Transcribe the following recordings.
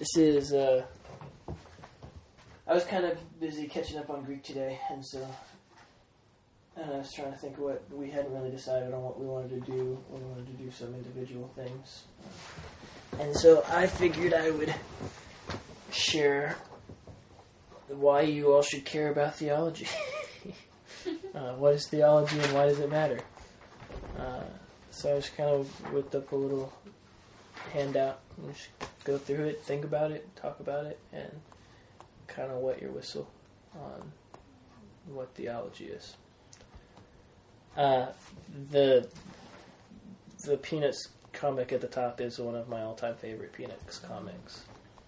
This is, I was kind of busy catching up on Greek today, and I was trying to think of what we hadn't really decided on what we wanted to do when we wanted to do some individual things. And so I figured I would share why you all should care about theology. What is theology and why does it matter? So I just kind of whipped up a little handout and just go through it, think about it, talk about it, and kind of wet your whistle on what theology is. The Peanuts comic at the top is one of my all-time favorite Peanuts comics.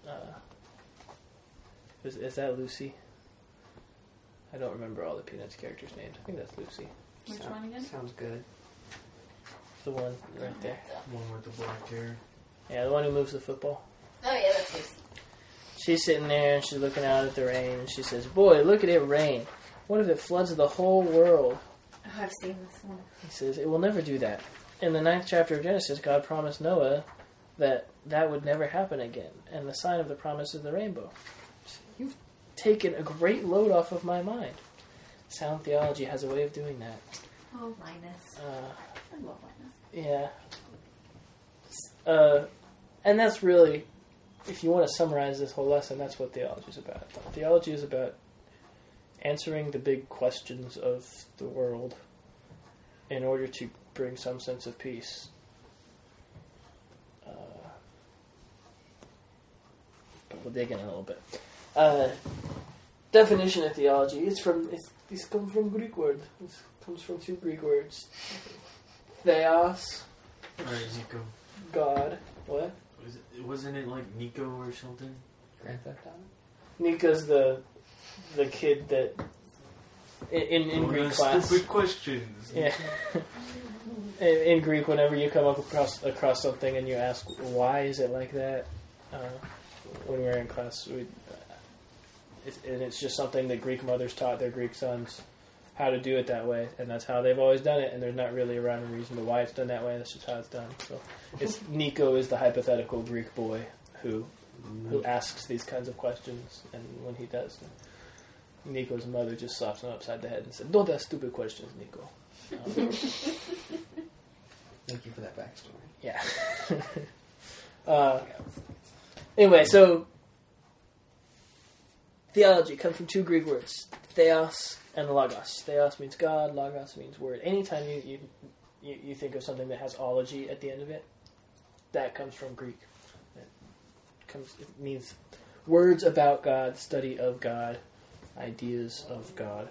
Is that Lucy? I don't remember all the Peanuts characters' names. I think that's Lucy. Which one again? Sounds good. The one right there. One with the black hair. Yeah, the one who moves the football. Oh yeah, that's Lucy. She's sitting there and she's looking out at the rain and she says, "Boy, look at it rain. What if it floods the whole world?" Oh, I've seen this one. He says, "It will never do that." In the 9th chapter of Genesis, God promised Noah that would never happen again. And the sign of the promise is the rainbow. You've taken a great load off of my mind. Sound theology has a way of doing that. Oh, Linus. I love Linus. Yeah. And that's really, if you want to summarize this whole lesson, that's what theology is about. Theology is about answering the big questions of the world in order to bring some sense of peace. But we'll dig in a little bit. Definition of theology. These come from Greek word. This comes from 2 Greek words. Theos. Alright, Nico. God. What? Wasn't it like Nico or something? Grand Theft Auto? Nika's the kid that in Greek class. Stupid questions. Yeah. in Greek, whenever you come across something and you ask why is it like that, when we were in class, it's just something that Greek mothers taught their Greek sons how to do it that way, and that's how they've always done it, and there's not really a rhyme or reason to why it's done that way. That's just how it's done. So, Nico is the hypothetical Greek boy who asks these kinds of questions, and when he does, Nico's mother just slaps him upside the head and said, "Don't ask stupid questions, Nico." Thank you for that backstory. Yeah. Anyway, so theology comes from 2 Greek words, theos and logos. Theos means God, logos means word. Anytime you think of something that has ology at the end of it, that comes from Greek. It means words about God, study of God, ideas of God.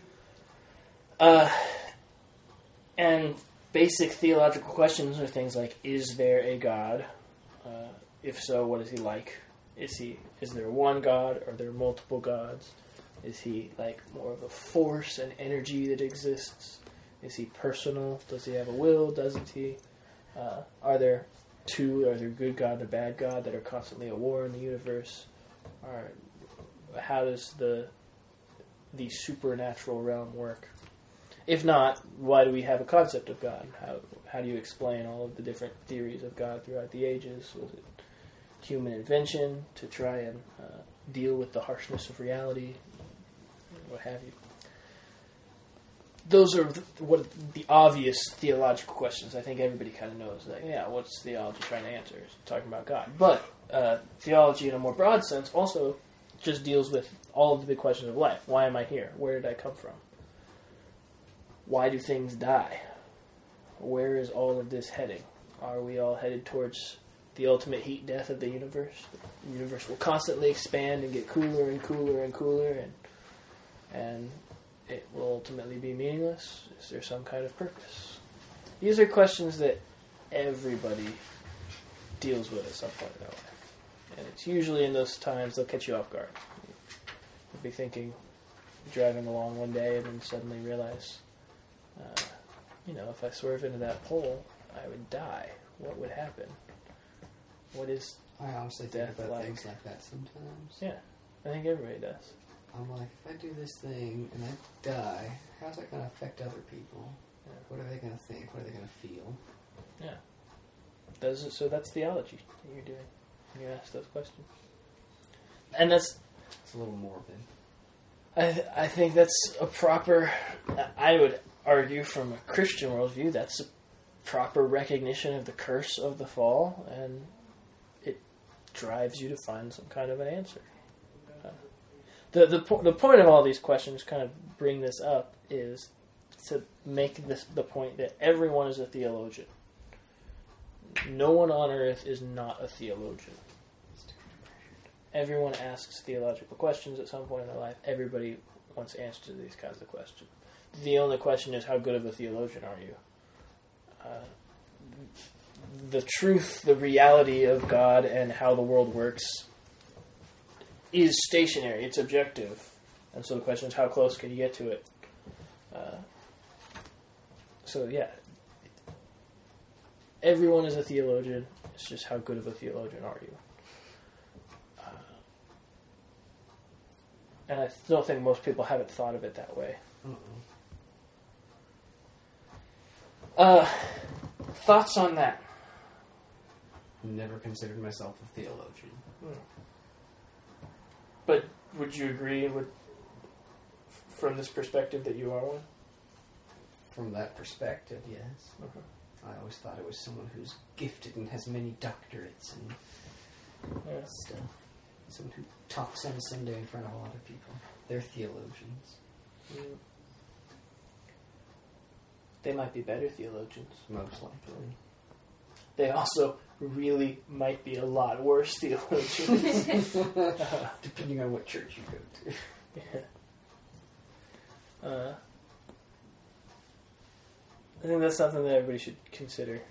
And basic theological questions are things like, is there a God? If so, what is he like? Is there one God? Are there multiple gods? Is he like more of a force and energy that exists? Is he personal? Does he have a will? Doesn't he? Are there good God and a bad God that are constantly at war in the universe? How does the supernatural realm work? If not, why do we have a concept of God? How do you explain all of the different theories of God throughout the ages? Was it human invention to try and deal with the harshness of reality? What have you? Those are the obvious theological questions. I think everybody kind of knows that. Yeah, what's theology trying to answer? It's talking about God. But theology in a more broad sense also just deals with all of the big questions of life. Why am I here? Where did I come from? Why do things die? Where is all of this heading? Are we all headed towards the ultimate heat death of the universe? The universe will constantly expand and get cooler and cooler and cooler, and it will ultimately be meaningless. Is there some kind of purpose? These are questions that everybody deals with at some point in their life. And it's usually in those times they'll catch you off guard. You'll be thinking, driving along one day and then suddenly realize, if I swerve into that pole, I would die. What would happen? What is I honestly think about things like that sometimes. Yeah, I think everybody does. I'm like, if I do this thing and I die, how's that going to affect other people? Yeah. What are they going to think? What are they going to feel? Yeah. So that's theology that you're doing. when you ask those questions. And that's... It's a little morbid. I think that's a proper... I would argue from a Christian worldview, that's a proper recognition of the curse of the fall, and it drives you to find some kind of an answer. The point of all these questions, kind of bring this up, is to make the point that everyone is a theologian. No one on earth is not a theologian. Everyone asks theological questions at some point in their life. Everybody wants answers to these kinds of questions. The only question is, how good of a theologian are you? The truth, the reality of God and how the world works is stationary. It's objective. And so the question is, how close can you get to it? Everyone is a theologian. It's just how good of a theologian are you? And I don't think most people haven't thought of it that way. Thoughts on that? Never considered myself a theologian. But would you agree with, from this perspective, that you are one? From that perspective, yes. I always thought it was someone who's gifted and has many doctorates and stuff. Someone who talks on Sunday in front of a lot of people. They're theologians. They might be better theologians. Most likely. They also really might be a lot worse theologians. Depending on what church you go to. I think that's something that everybody should consider.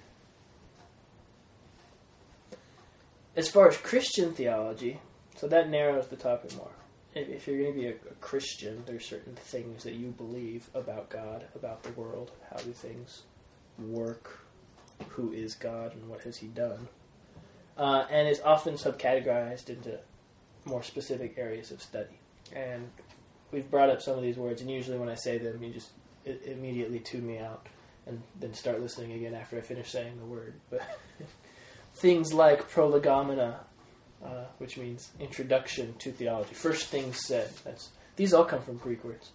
As far as Christian theology, so that narrows the topic more. If you're going to be a Christian, there's certain things that you believe about God, about the world, how do things work, who is God, and what has He done. And it's often subcategorized into more specific areas of study. And we've brought up some of these words, and usually when I say them, you just immediately tune me out and then start listening again after I finish saying the word. But things like prolegomena, which means introduction to theology. First things said. These all come from Greek words.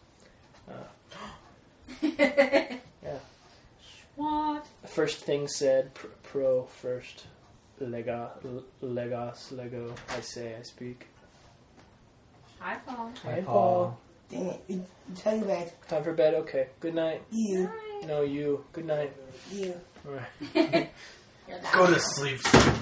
Yeah. What? First things said, pro, first, legos, lego, I say, I speak. Hi, Paul. Hi, Paul. Dang it. Tell you bed. Time for bed? Okay. Good night. You. Hi. No, you. Good night. You. All right. Go to sleep.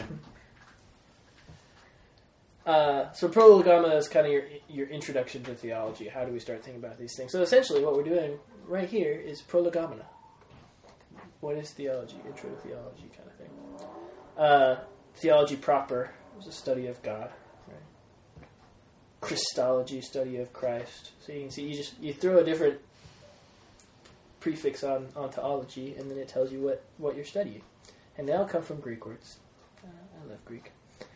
So prolegomena is kind of your introduction to theology. How do we start thinking about these things? So essentially what we're doing right here is prolegomena. What is theology? Intro to theology kind of thing. Theology proper is a study of God. Right? Christology, study of Christ. So you can see you throw a different prefix on theology, and then it tells you what you're studying. And they all come from Greek words. I love Greek.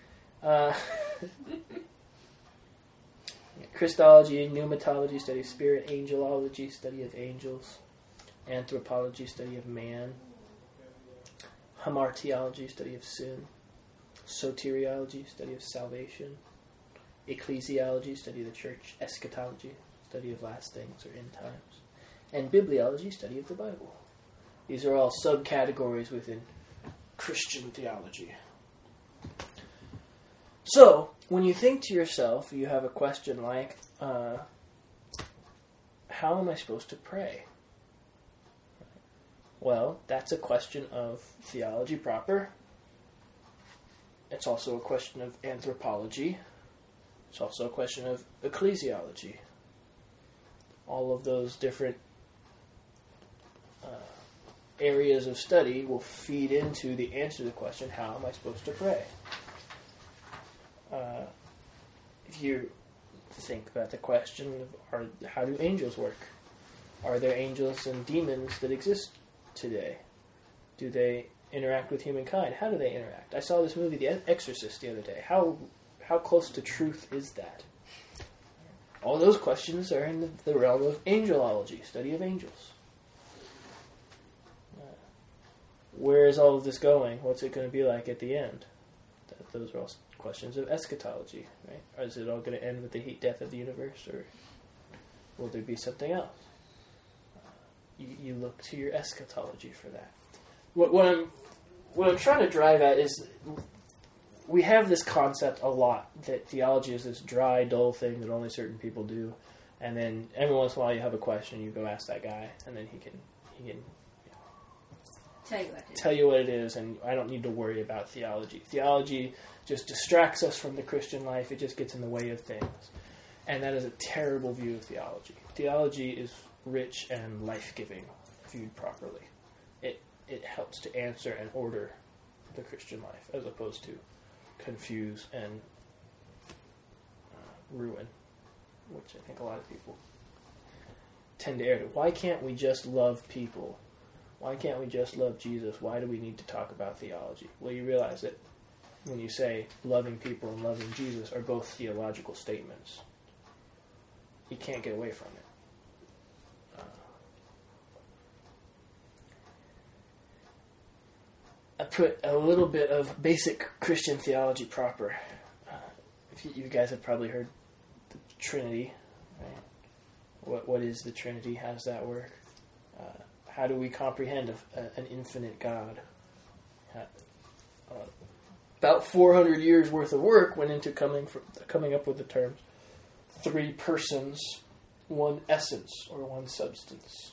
Christology, pneumatology, study of spirit, angelology, study of angels, anthropology, study of man, hamartiology, study of sin, soteriology, study of salvation, ecclesiology, study of the church, eschatology, study of last things or end times, and bibliology, study of the Bible. These are all subcategories within Christian theology. So, when you think to yourself, you have a question like, how am I supposed to pray? Well, that's a question of theology proper. It's also a question of anthropology. It's also a question of ecclesiology. All of those different areas of study will feed into the answer to the question, how am I supposed to pray? If you think about the question of how do angels work? Are there angels and demons that exist today? Do they interact with humankind? How do they interact? I saw this movie, The Exorcist, the other day. How close to truth is that? All those questions are in the realm of angelology, study of angels. Where is all of this going? What's it going to be like at the end? Those are all questions of eschatology, right? Or is it all going to end with the heat death of the universe, or will there be something else? You look to your eschatology for that. What I'm trying to drive at is we have this concept a lot that theology is this dry, dull thing that only certain people do, and then every once in a while you have a question, you go ask that guy, and then he can tell you what it is, and I don't need to worry about theology. Theology just distracts us from the Christian life. It just gets in the way of things. And that is a terrible view of theology. Theology is rich and life-giving, viewed properly. It helps to answer and order the Christian life, as opposed to confuse and ruin, which I think a lot of people tend to err to. Why can't we just love people? Why can't we just love Jesus? Why do we need to talk about theology? Well, you realize that when you say loving people and loving Jesus are both theological statements. You can't get away from it. I put a little bit of basic Christian theology proper. If you guys have probably heard the Trinity, right? What is the Trinity? How does that work? How do we comprehend an infinite God? About 400 years worth of work went into coming up with the terms 3 persons, 1 essence, or 1 substance.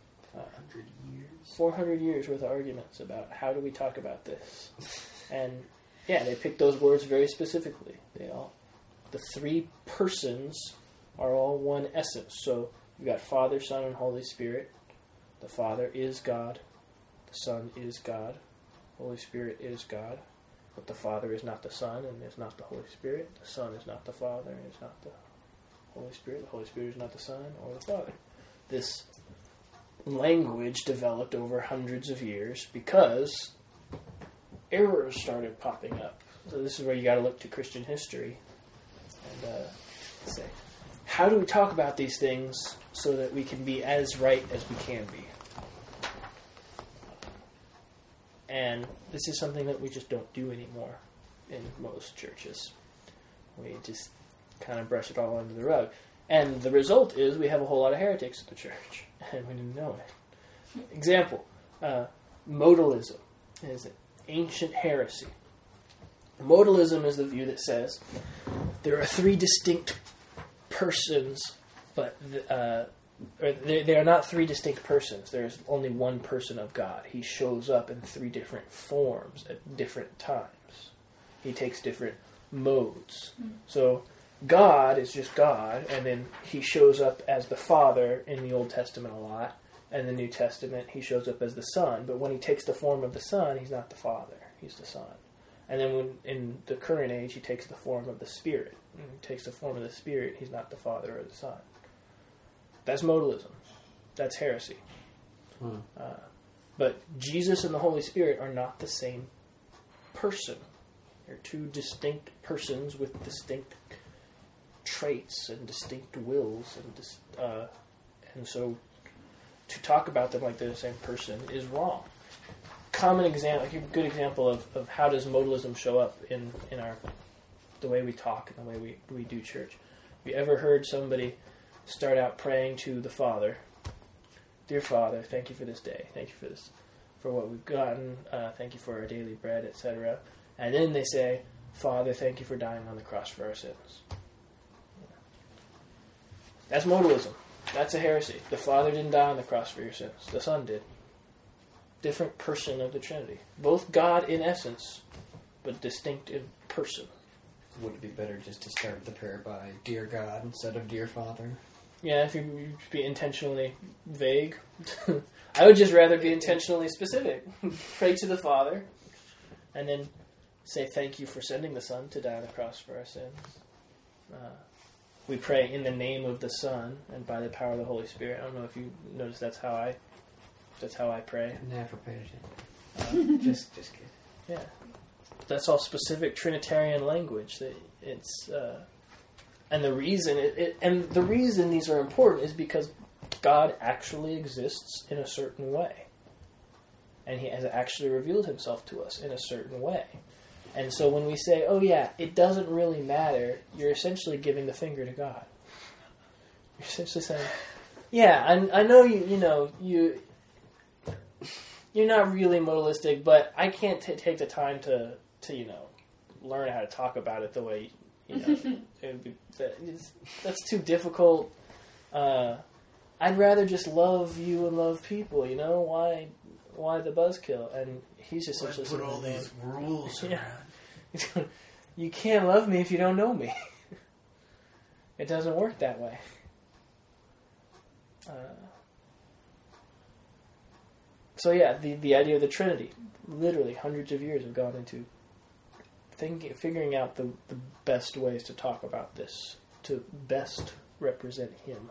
400 years worth of arguments about how do we talk about this. And yeah, they picked those words very specifically. The 3 persons are all 1 essence. So you've got Father, Son, and Holy Spirit. The Father is God. The Son is God. The Holy Spirit is God. But the Father is not the Son and is not the Holy Spirit. The Son is not the Father and is not the Holy Spirit. The Holy Spirit is not the Son or the Father. This language developed over hundreds of years because errors started popping up. So this is where you got to look to Christian history and say, how do we talk about these things so that we can be as right as we can be? And this is something that we just don't do anymore in most churches. We just kind of brush it all under the rug. And the result is we have a whole lot of heretics in the church, and we didn't know it. Example, modalism is an ancient heresy. Modalism is the view that says there are 3 distinct persons, but they are not 3 distinct persons. There's only 1 person of God. He shows up in 3 different forms at different times. He takes different modes. So God is just God, and then he shows up as the Father in the Old Testament a lot, and the New Testament he shows up as the Son, but when he takes the form of the Son, he's not the Father, he's the Son. And then when in the current age he takes the form of the Spirit. When he takes the form of the Spirit, he's not the Father or the Son. That's modalism. That's heresy. But Jesus and the Holy Spirit are not the same person. They're 2 distinct persons with distinct traits and distinct wills, and so to talk about them like they're the same person is wrong. Common example, a good example of how does modalism show up in the way we talk and the way we do church. Have you ever heard somebody start out praying to the Father? Dear Father, thank you for this day. Thank you for what we've gotten. Thank you for our daily bread, etc. And then they say, Father, thank you for dying on the cross for our sins. That's modalism. That's a heresy. The Father didn't die on the cross for your sins. The Son did. Different person of the Trinity. Both God in essence, but distinct in person. Would it be better just to start the prayer by Dear God instead of Dear Father? Yeah, if you be intentionally vague. I would just rather be intentionally specific. Pray to the Father, and then say thank you for sending the Son to die on the cross for our sins. We pray in the name of the Son and by the power of the Holy Spirit. I don't know if you notice that's how I pray. Never paid attention. Just kidding. Yeah, that's all specific Trinitarian language. That it's and the reason these are important is because God actually exists in a certain way, and He has actually revealed Himself to us in a certain way. And so when we say, oh yeah, it doesn't really matter, you're essentially giving the finger to God. You're essentially saying, yeah, I know you're not really modalistic, but I can't take the time to learn how to talk about it the way, that's too difficult. I'd rather just love you and love people, why the buzzkill? And he's essentially put all these rules around. You can't love me if you don't know me. It doesn't work that way. So yeah, the idea of the Trinity, literally hundreds of years have gone into figuring out the best ways to talk about this, to best represent him.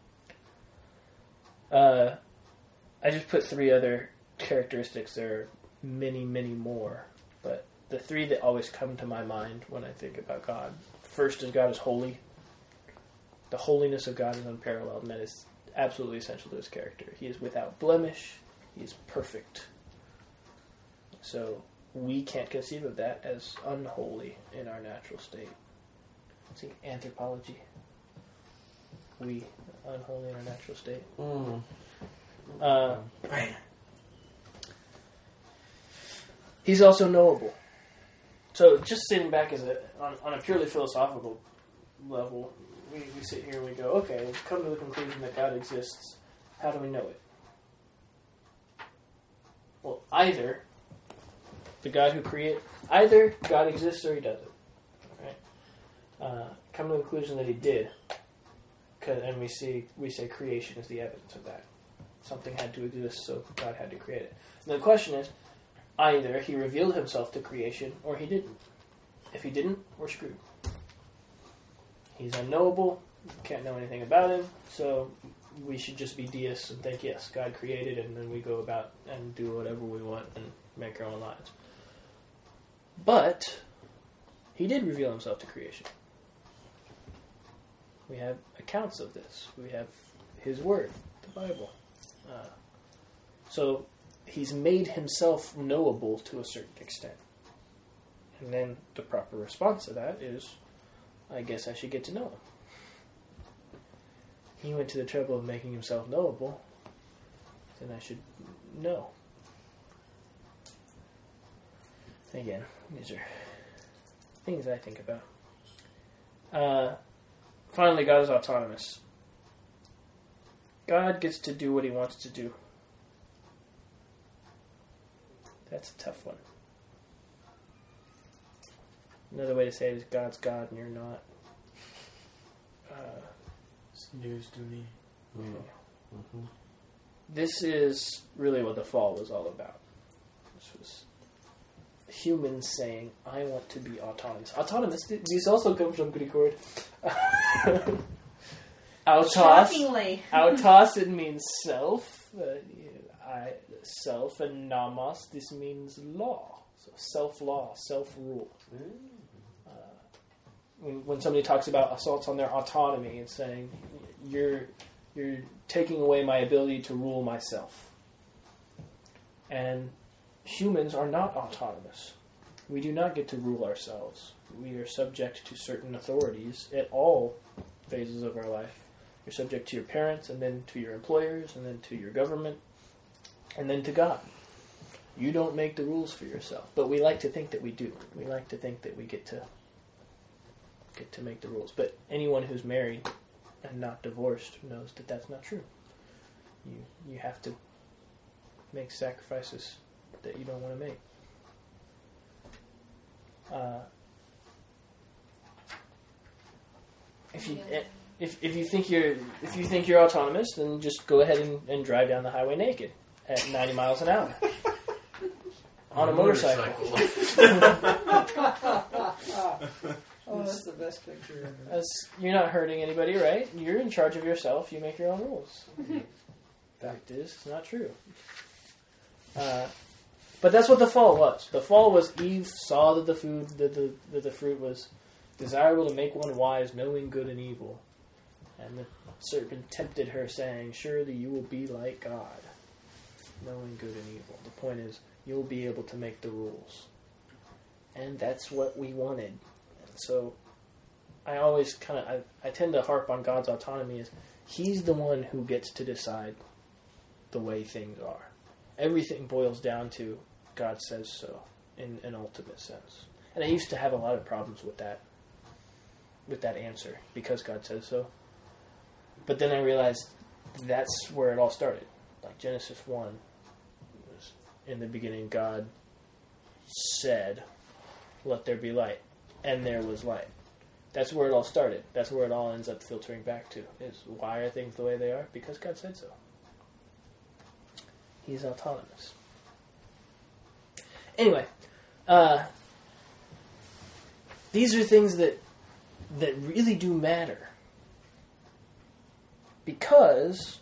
I just put 3 other characteristics. There are many, many more, but the 3 that always come to my mind when I think about God. First is God is holy. The holiness of God is unparalleled, and that is absolutely essential to his character. He is without blemish. He is perfect. So we can't conceive of that as unholy in our natural state. See, anthropology. We unholy in our natural state. Right. He's also knowable. So just sitting back on a purely philosophical level, we sit here and we go, okay, we've come to the conclusion that God exists. How do we know it? Well, either God exists or he doesn't. Right? Come to the conclusion that he did, and we say creation is the evidence of that. Something had to exist, so God had to create it. And the question is, either he revealed himself to creation or he didn't. If he didn't, we're screwed. He's unknowable, can't know anything about him, so we should just be deists and think, yes, God created, and then we go about and do whatever we want and make our own lives. But he did reveal himself to creation. We have accounts of this. We have his word, the Bible. So he's made himself knowable to a certain extent. And then the proper response to that is, I guess I should get to know him. He went to the trouble of making himself knowable, then I should know. Again, these are things I think about. Finally, God is autonomous. God gets to do what he wants to do. That's a tough one. Another way to say it is God's God and you're not. It's news to me. Mm-hmm. This is really what the fall was all about. This was humans saying, I want to be autonomous. Autonomous, these also come from Greek word. Autos. Shockingly. Autos, it means self. Self, and nomos, this means law. So self-law, self-rule. When somebody talks about assaults on their autonomy, it's saying, you're taking away my ability to rule myself. And humans are not autonomous. We do not get to rule ourselves. We are subject to certain authorities at all phases of our life. You're subject to your parents, and then to your employers, and then to your government, and then to God. You don't make the rules for yourself. But we like to think that we do. We like to think that we get to make the rules. But anyone who's married and not divorced knows that that's not true. You have to make sacrifices that you don't want to make. If you think you're autonomous, then just go ahead and drive down the highway naked at 90 miles an hour on a motorcycle. Oh, that's the best picture ever. You're not hurting anybody, right? You're in charge of yourself. You make your own rules. Fact is, it's not true. But that's what the fall was. The fall was Eve saw that the fruit was desirable to make one wise, knowing good and evil. And the serpent tempted her, saying, surely you will be like God, knowing good and evil. The point is, you'll be able to make the rules. And that's what we wanted. And so I always I tend to harp on God's autonomy as He's the one who gets to decide the way things are. Everything boils down to God says so in an ultimate sense. And I used to have a lot of problems with that answer because God says so. But then I realized that's where it all started. Like Genesis 1 was, in the beginning God said, let there be light. And there was light. That's where it all started. That's where it all ends up filtering back to. Is why are things the way they are? Because God said so. He's autonomous. Anyway, these are things that really do matter. Because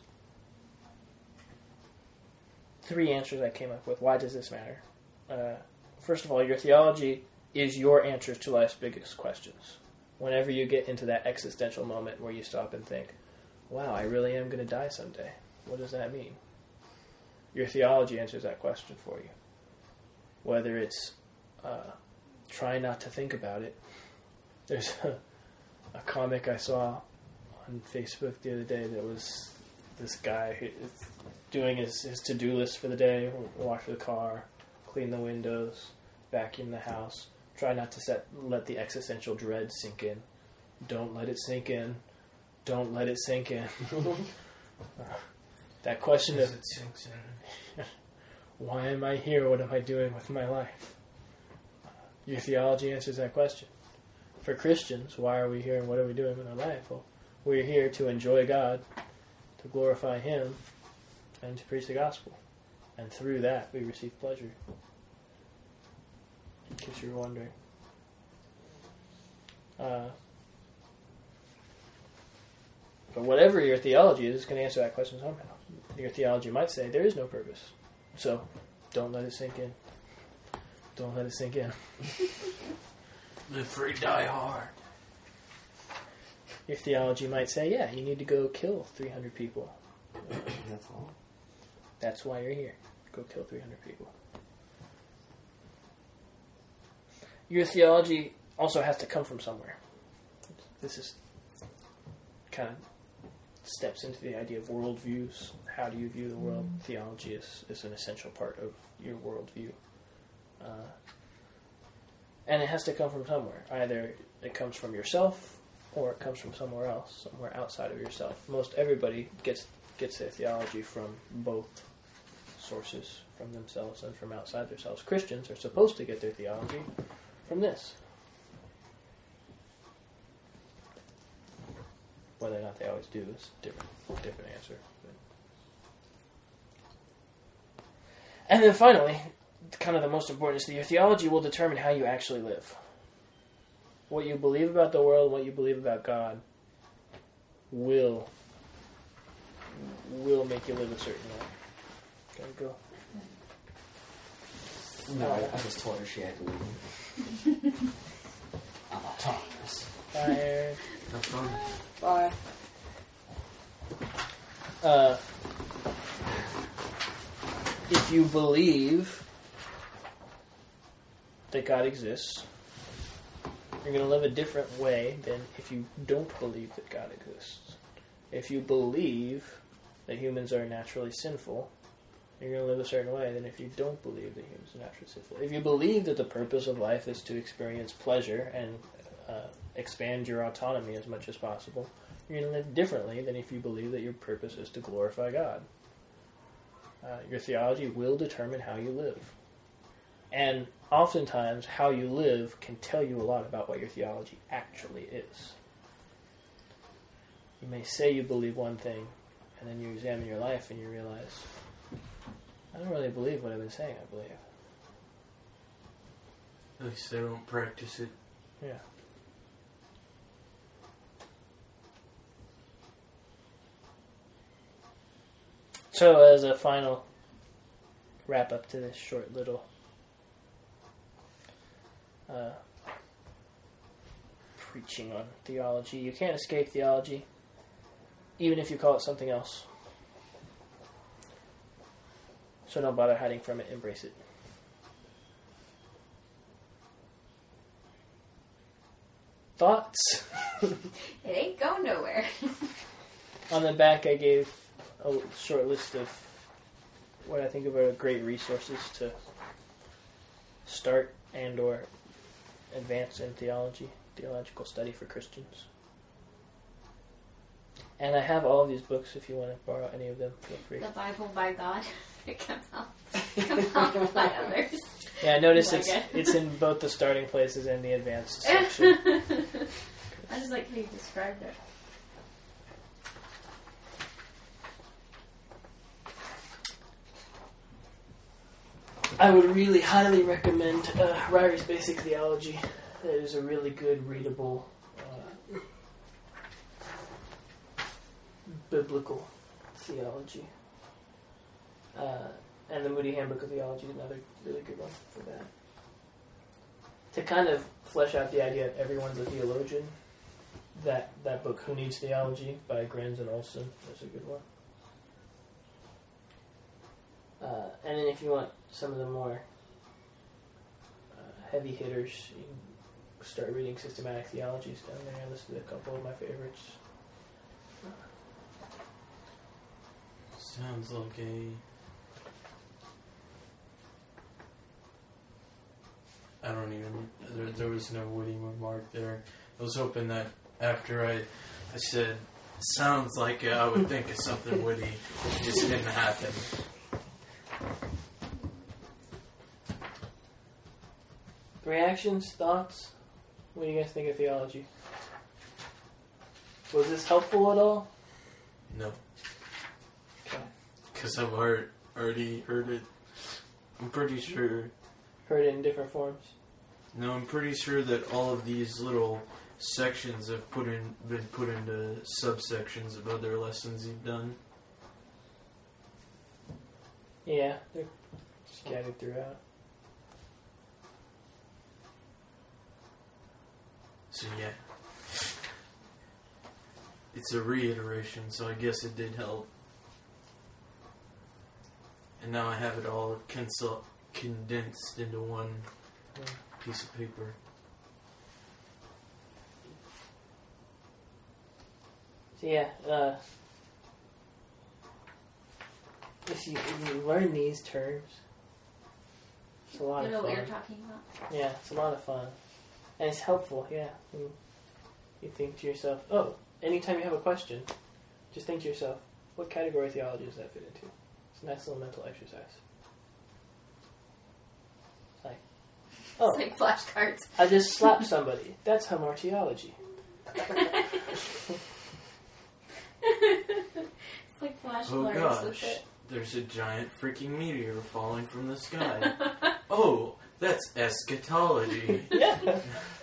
3 answers I came up with. Why does this matter? First of all, your theology is your answers to life's biggest questions. Whenever you get into that existential moment where you stop and think, wow, I really am going to die someday. What does that mean? Your theology answers that question for you. Whether it's try not to think about it. There's a comic I saw on Facebook the other day that was this guy who is doing his to-do list for the day, wash the car, clean the windows, vacuum the house. Try not to let the existential dread sink in. Don't let it sink in. Don't let it sink in. That question of it sinks in. why am I here? What am I doing with my life? Your theology answers that question. For Christians, why are we here and what are we doing with our life? Well, we're here to enjoy God, to glorify Him, and to preach the gospel. And through that, we receive pleasure. In case you were wondering. But whatever your theology is, it's going to answer that question somehow. Your theology might say there is no purpose. So, don't let it sink in. Don't let it sink in. Live free, die hard. Your theology might say, yeah, you need to go kill 300 people. That's all. That's why you're here. Go kill 300 people. Your theology also has to come from somewhere. This is kind of steps into the idea of worldviews. How do you view the world? Theology is an essential part of your worldview. And it has to come from somewhere. Either it comes from yourself or it comes from somewhere else, somewhere outside of yourself. Most everybody gets their theology from both sources, from themselves and from outside themselves. Christians are supposed to get their theology from this. Whether or not they always do is a different answer. And then finally, kind of the most important is that your theology will determine how you actually live. What you believe about the world, what you believe about God, will make you live a certain way. Gotta go. No, I just told her she had to leave. I'm autonomous. Bye, Aaron. Have fun. Bye. If you believe that God exists, you're going to live a different way than if you don't believe that God exists. If you believe that humans are naturally sinful, you're going to live a certain way than if you don't believe that humans are naturally sinful. If you believe that the purpose of life is to experience pleasure and expand your autonomy as much as possible, you're going to live differently than if you believe that your purpose is to glorify God. Your theology will determine how you live. And oftentimes, how you live can tell you a lot about what your theology actually is. You may say you believe one thing, and then you examine your life and you realize, I don't really believe what I've been saying I believe. At least they don't practice it. Yeah. So, as a final wrap up to this short little preaching on theology, you can't escape theology, even if you call it something else. So don't bother hiding from it, embrace it. thoughts. It ain't going nowhere. On the back, I gave a short list of what I think of are great resources to start and or advance in theological study for Christians. And I have all of these books if you want to borrow any of them, feel free. The Bible by God. It comes out by others. Yeah, I noticed Like it's in both the starting places and the advanced section. I just like how you described it. I would really highly recommend Ryrie's Basic Theology. That is a really good, readable, biblical theology. And the Moody Handbook of Theology is another really good one for that. To kind of flesh out the idea that everyone's a theologian, that book, Who Needs Theology, by Granz and Olson, is a good one. And then if you want some of the more heavy hitters, you can start reading Systematic Theologies down there. I listed a couple of my favorites. Sounds like I don't even... There was no witty remark there. I was hoping that after I said, sounds like I would think of something witty. It just didn't happen. Reactions, thoughts? What do you guys think of theology? Was this helpful at all? No. Okay. Because I've already heard it. I'm pretty sure... Heard it in different forms? No, I'm pretty sure that all of these little sections have been put into subsections of other lessons you've done. Yeah, they're scattered throughout. So yeah. It's a reiteration, so I guess it did help. And now I have it all condensed into one piece of paper. So yeah, if you learn these terms, it's a lot You know of what fun. you're talking about? Yeah, it's a lot of fun. And it's helpful, yeah. You think to yourself, oh, anytime you have a question, just think to yourself, what category of theology does that fit into? It's a nice little mental exercise. Like, oh, It's like flashcards. I just slapped somebody. That's hamartiology. It's like flash Oh alerts with gosh, it. there's a giant freaking meteor falling from the sky. Oh, that's eschatology. Yeah.